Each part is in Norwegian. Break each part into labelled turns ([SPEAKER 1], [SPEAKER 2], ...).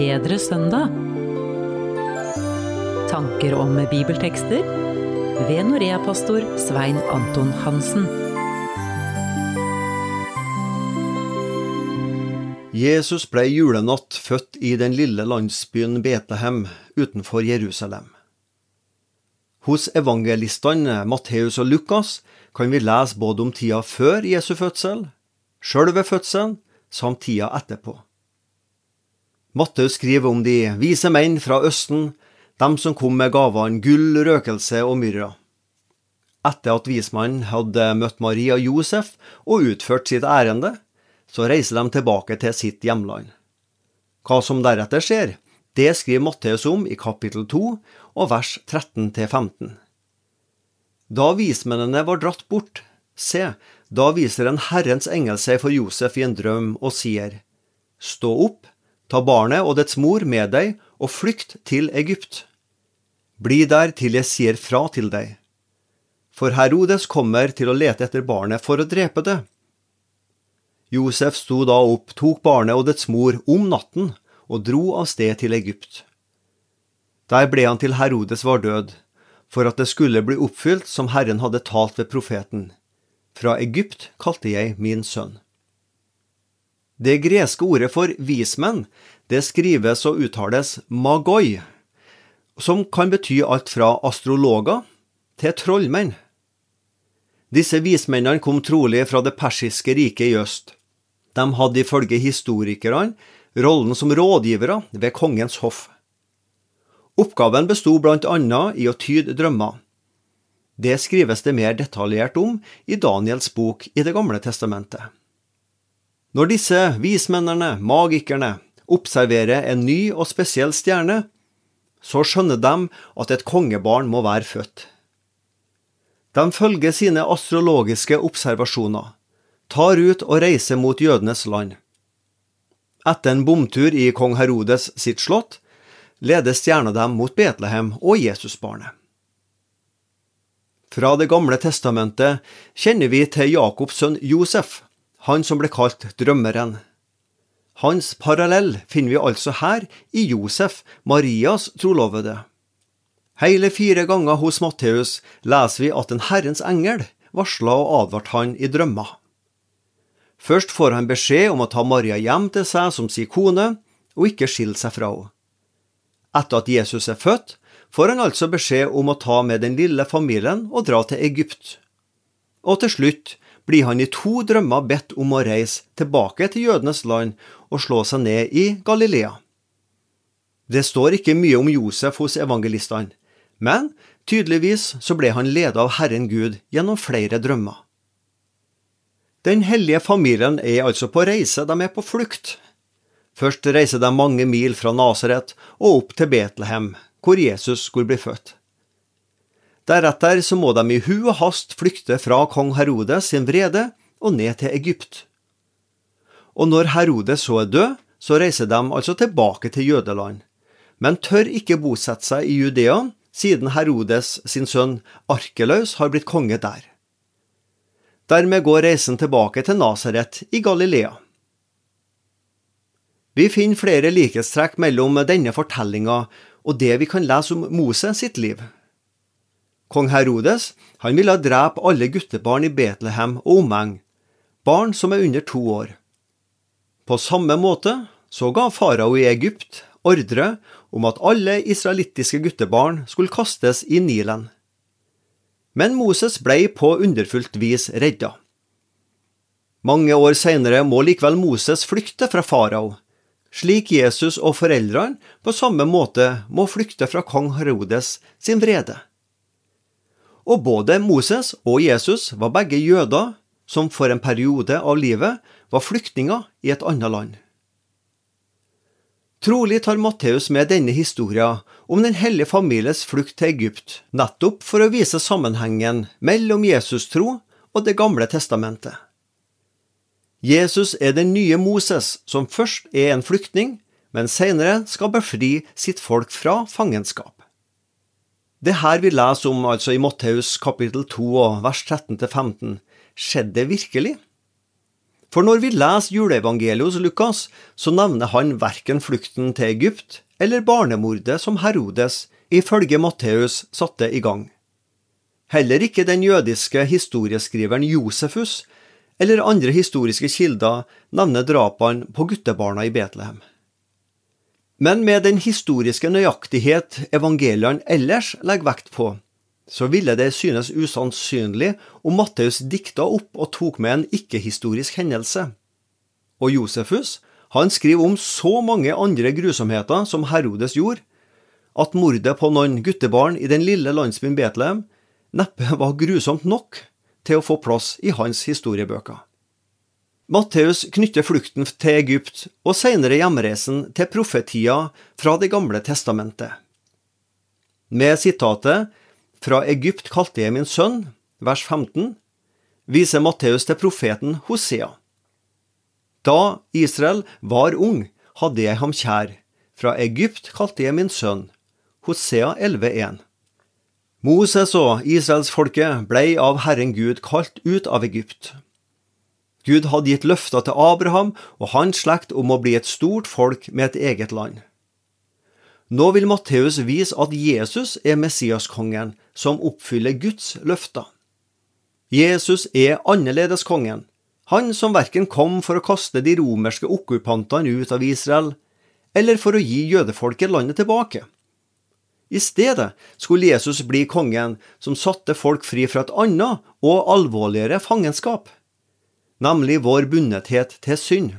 [SPEAKER 1] bedre søndag. Tanker om bibeltekster ved Norea-pastor Svein Anton Hansen.
[SPEAKER 2] Jesus ble julenatt født i den lille landsbyen Betlehem utenfor Jerusalem. Hos evangelistene Matteus og Lukas kan vi lese både om tida før Jesu fødsel, selve fødselen, samt tida etterpå. Matteus skriver om de vise menn fra Østen, dem som kom med gavene gull, røkelse og myrra. Etter at vismannen hadde møtt Maria og Josef og utført sitt ærende, så reiser de tilbake til sitt hjemland. Hva som deretter skjer, det skriver Matteus om i kapittel 2 og vers 13-15. Da vismennene var dratt bort, se, da viser en Herrens engel seg for Josef i en drøm og sier, «Stå opp, ta barnet og dets mor med deg og flykt til Egypt. Bli der til jeg sier fra til deg. For Herodes kommer til å lete etter barnet for å drepe det.» Josef sto da opp, tok barnet og dets mor om natten og dro av sted til Egypt. Der ble han til Herodes var død, for at det skulle bli oppfylt som Herren hadde talt ved profeten. Fra Egypt kalte jeg min sønn. Det greske ordet for vismenn, det skrives og uttales magoi, som kan bety alt fra astrologer til trollmenn. Disse vismennene kom trolig fra det persiske riket i øst. De hadde ifølge historikerne rollen som rådgivere ved kongens hoff. Oppgaven bestod blant annet i å tyde drømmer. Det skrives det mer detaljert om i Daniels bok i Det gamle testamentet. Når disse vismennene, magikerne, observerer en ny og spesiell stjerne, så skjønner de at et kongebarn må være født. De følger sine astrologiske observasjoner, tar ut og reiser mot jødenes land. Etter en bomtur i kong Herodes sitt slott, leder stjerna dem mot Betlehem og Jesusbarnet. Fra Det gamle testamentet kjenner vi til Jakobs sønn Josef, han som ble kalt drømmeren. Hans parallell finner vi altså her i Josef, Marias trolovede. Hele 4 ganger hos Matteus leser vi at en Herrens engel varslet og advarte han i drømmer. Først får han beskjed om å ta Maria hjem til seg som sin kone, og ikke skille seg fra henne. Etter at Jesus er født, får han altså beskjed om å ta med den lille familien og dra til Egypt. Og til slutt blir han i 2 drømmer bedt om å reise tilbake til jødenes land og slå seg ned i Galilea. Det står ikke mye om Josef hos evangelistene, men tydeligvis så ble han ledet av Herren Gud gjennom flere drømmer. Den hellige familien er altså på reise, de er på flukt. Først reiser de mange mil fra Nazaret og opp til Betlehem, hvor Jesus skulle bli født. Deretter så må de i hu og hast flykte fra kong Herodes sin vrede og ned til Egypt. Og når Herodes så er død, så reiser de altså tilbake til jødeland, men tør ikke bosette seg i Judea, siden Herodes sin sønn Arkelaus har blitt konge der. Dermed går reisen tilbake til Nazaret i Galilea. Vi finner flere likhetstrekk mellom denne fortellingen og det vi kan lese om Moses sitt liv. Kong Herodes, han ville drepe alle guttebarn i Betlehem og omegn, barn som er under 2 år. På samme måte så ga farao i Egypt ordre om at alle israelittiske guttebarn skulle kastes i Nilen. Men Moses ble på underfullt vis redda. Mange år senere må likevel Moses flykte fra farao, slik Jesus og foreldrene på samme måte må flykte fra kong Herodes sin vrede. Og både Moses og Jesus var begge jøder som for en periode av livet var flyktninger i et annet land. Trolig tar Matteus med denne historien om den hellige families flukt til Egypt, nettopp for å vise sammenhengen mellom Jesus tro og Det gamle testamentet. Jesus er den nye Moses, som først er en flyktning, men senere skal befri sitt folk fra fangenskap. Det her vi leser om altså i Matteus kapittel 2 og vers 13-15, skjedde virkelig. For når vi leser juleevangeliet hos Lukas, så nevner han hverken flukten til Egypt eller barnemordet som Herodes, ifølge Matteus, satte i gang. Heller ikke den jødiske historieskriveren Josefus eller andre historiske kilder nevner drapene på guttebarna i Betlehem. Men med den historiske nøyaktighet evangeliene ellers legger vekt på, så ville det synes usannsynlig om Matteus dikta opp og tok med en ikke-historisk hendelse. Og Josefus, han skriver om så mange andre grusomheter som Herodes gjorde, at mordet på noen guttebarn i den lille landsbyen Betlehem neppe var grusomt nok til å få plass i hans historiebøker. Matteus knytter flukten til Egypt og senere hjemreisen til profetier fra Det gamle testamentet. Med sitatet «Fra Egypt kalte jeg min sønn», vers 15, viser Matteus til profeten Hosea. Da Israel var ung, hadde jeg ham kjær. Fra Egypt kalte jeg min sønn. Hosea 11,1. Moses og Israelsfolket ble av Herren Gud kalt ut av Egypt. Gud hadde gitt løfter til Abraham og hans slekt om å bli et stort folk med et eget land. Nå vil Matteus vise at Jesus er Messiaskongen som oppfyller Guds løfter. Jesus er annerledes kongen, han som hverken kom for å kaste de romerske okkupantene ut av Israel, eller for å gi jødefolket landet tilbake. I stedet skulle Jesus bli kongen som satte folk fri fra et annet og alvorligere fangenskap, nemlig vår bundethet til synd.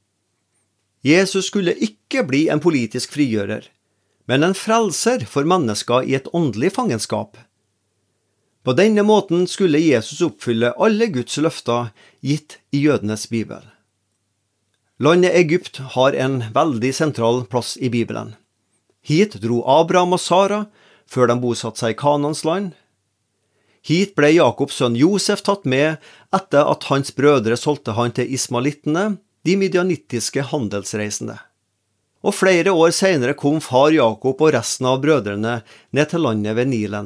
[SPEAKER 2] Jesus skulle ikke bli en politisk frigjører, men en frelser for mennesker i et åndelig fangenskap. På denne måten skulle Jesus oppfylle alle Guds løfter gitt i jødenes bibel. Landet Egypt har en veldig sentral plass i Bibelen. Hit dro Abraham og Sara før de bosatte seg i Kanans land. Hit ble Jakobs sønn Josef tatt med etter at hans brødre solgte han til ismalittene, de midianittiske handelsreisende. Og flere år senere kom far Jakob og resten av brødrene ned til landet ved Nilen.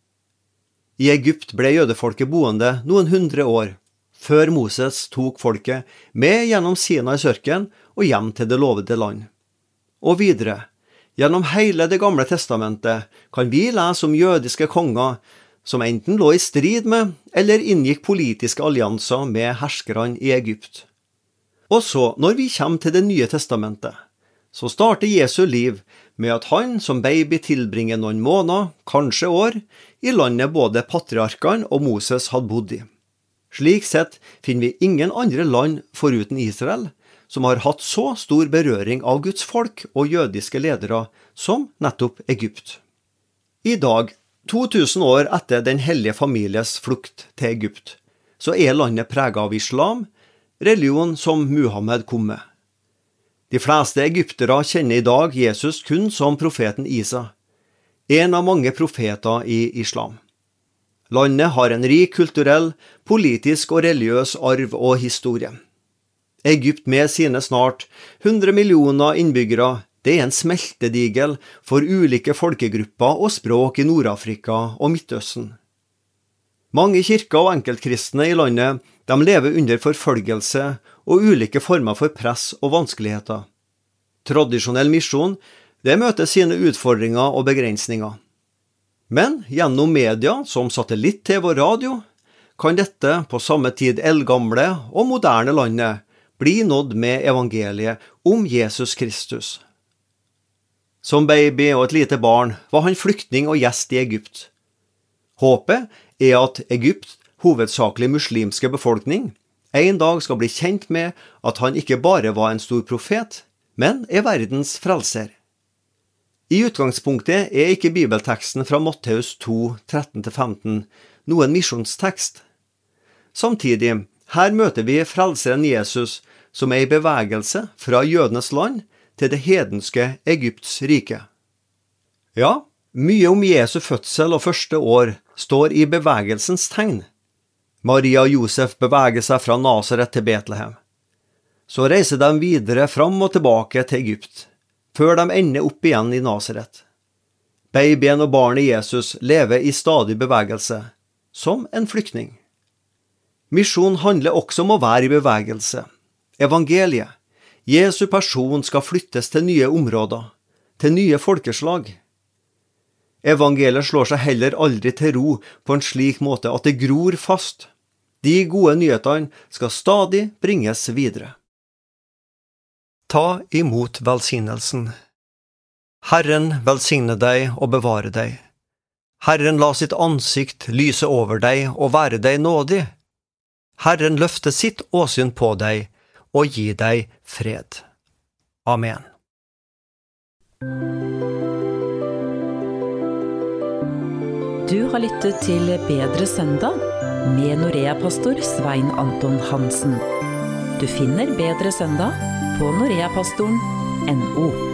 [SPEAKER 2] I Egypt ble jødefolket boende noen 100 år, før Moses tok folket med gjennom Sinais ørken og hjem til det lovede land. Og videre, gjennom hele Det gamle testamentet kan vi lese om jødiske konger som enten lå i strid med eller inngikk politiske allianser med herskerne i Egypt. Og så, når vi kommer til Det nye testamentet, så starter Jesu liv med at han som baby tilbringer noen måneder, kanskje år, i landet både patriarkene og Moses hadde bodd i. Slik sett finner vi ingen andre land foruten Israel som har hatt så stor berøring av Guds folk og jødiske ledere som nettopp Egypt. I dag, 2000 år etter den hellige families flukt til Egypt, så er landet preget av islam, religion som Muhammed kom med. De fleste egyptere kjenner i dag Jesus kun som profeten Isa, en av mange profeter i islam. Landet har en rik kulturell, politisk og religiøs arv og historie. Egypt med sine snart 100 millioner innbyggere, det er en smeltedigel for ulike folkegrupper og språk i Nord-Afrika og Midtøsten. Mange kirker og enkeltkristne i landet, de lever under forfølgelse og ulike former for press og vanskeligheter. Tradisjonell misjon, det møter sine utfordringer og begrensninger. Men gjennom media som satellitt-TV og radio, kan dette på samme tid eldgamle og moderne landet bli nådd med evangeliet om Jesus Kristus. Som baby og et lite barn var han flyktning og gjest i Egypt. Håpet er at Egypt, hovedsakelig muslimske befolkning, en dag skal bli kjent med at han ikke bare var en stor profet, men er verdens frelser. I utgangspunktet er ikke bibelteksten fra Matteus 2, 13-15 noen misjonstekst. Samtidig, her møter vi frelseren Jesus som er i bevegelse fra jødenes land til det hedenske Egypts rike. Ja, mye om Jesu fødsel og første år står i bevegelsens tegn. Maria og Josef beveger seg fra Nazaret til Betlehem. Så reiser de videre fram og tilbake til Egypt, før de ender opp igjen i Nazaret. Babyen og barnet Jesus lever i stadig bevegelse, som en flyktning. Misjon handler også om å være i bevegelse. Evangeliet, Jesu person, skal flyttes til nye områder, til nye folkeslag. Evangeliet slår seg heller aldri til ro på en slik måte at det gror fast. De gode nyhetene skal stadig bringes videre. Ta imot velsignelsen. Herren velsigne deg og bevare deg. Herren la sitt ansikt lyse over deg og være deg nådig. Herren løfte sitt åsyn på deg og gi deg fred. Amen.
[SPEAKER 1] Du har lyttet til Bedre søndag med Norea-pastor Svein Anton Hansen. Du finner Bedre søndag på noreapastoren.no.